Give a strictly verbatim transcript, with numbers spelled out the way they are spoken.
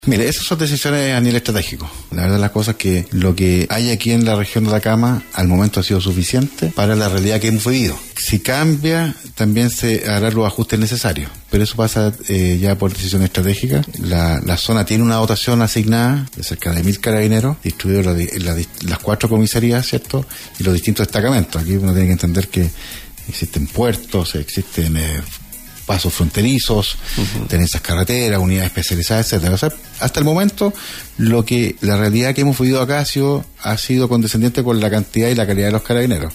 Mire, esas son decisiones a nivel estratégico. La verdad, las cosas que lo que hay aquí en la región de Atacama al momento ha sido suficiente para la realidad que hemos vivido. Si cambia, también se harán los ajustes necesarios, pero eso pasa eh, ya por decisión estratégica. La, la zona tiene una dotación asignada de cerca de mil carabineros, distribuidos en la, la, las cuatro comisarías, ¿cierto? Y los distintos destacamentos. Aquí uno tiene que entender que existen puertos, existen eh, pasos fronterizos, uh-huh. tenencias carreteras, unidades especializadas, etcétera. O sea, hasta el momento, lo que la realidad que hemos vivido acá ha sido, ha sido condescendiente con la cantidad y la calidad de los carabineros.